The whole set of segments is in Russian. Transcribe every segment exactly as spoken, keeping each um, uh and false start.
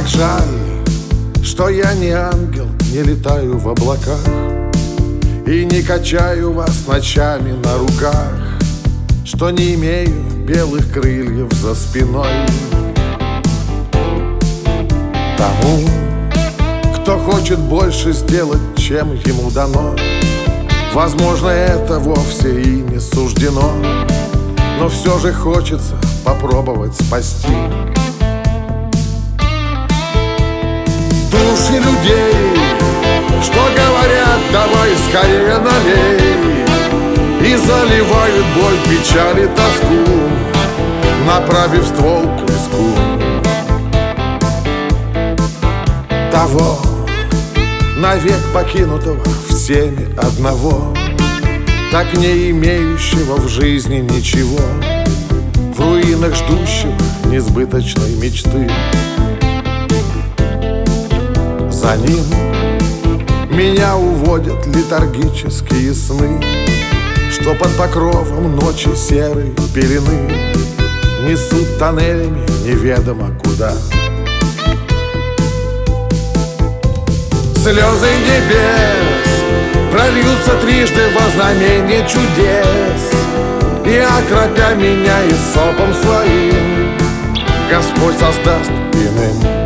так жаль, что я не ангел, не летаю в облаках и не качаю вас ночами на руках, что не имею белых крыльев за спиной. Тому, кто хочет больше сделать, чем ему дано, возможно, это вовсе и не суждено, но все же хочется попробовать спасти души людей, что говорят: давай скорее налей, и заливают боль, печаль и тоску, направив ствол к виску. Того, навек покинутого всеми одного, так не имеющего в жизни ничего, в руинах ждущего несбыточной мечты. За ним меня уводят летаргические сны, что под покровом ночи серой пелены несут тоннелями неведомо куда. Слезы небес прольются трижды во знамение чудес, и, окропя меня исопом своим, Господь создаст иным.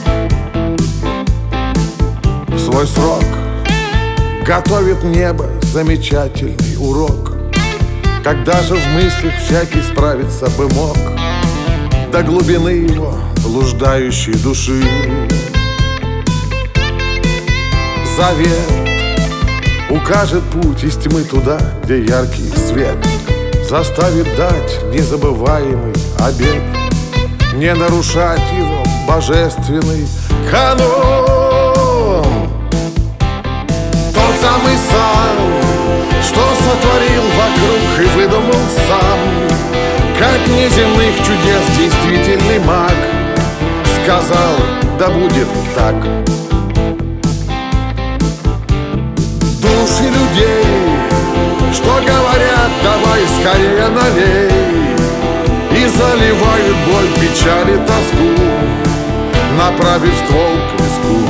В свой срок готовит небо замечательный урок, когда же в мыслях всякий справиться бы мог до глубины его блуждающей души. Завет укажет путь из тьмы туда, где яркий свет заставит дать незабываемый обет, не нарушать его божественный канон. Тот самый сам, что сотворил вокруг и выдумал сам, как неземных чудес действительный маг, сказал: да будет так. Души людей, что говорят: давай скорее налей, и заливают боль, печаль и тоску, направив ствол к виску.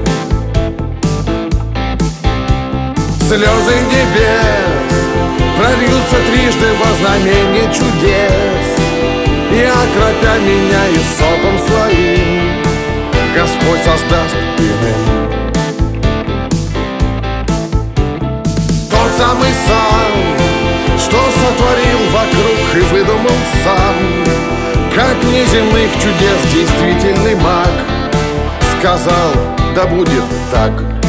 Слезы небес прольются трижды во знамение чудес, и, окропя меня исопом своим, Господь создаст иным. Тот самый сам, что сотворил вокруг и выдумал сам, как неземных чудес действительный маг, сказал: да будет так.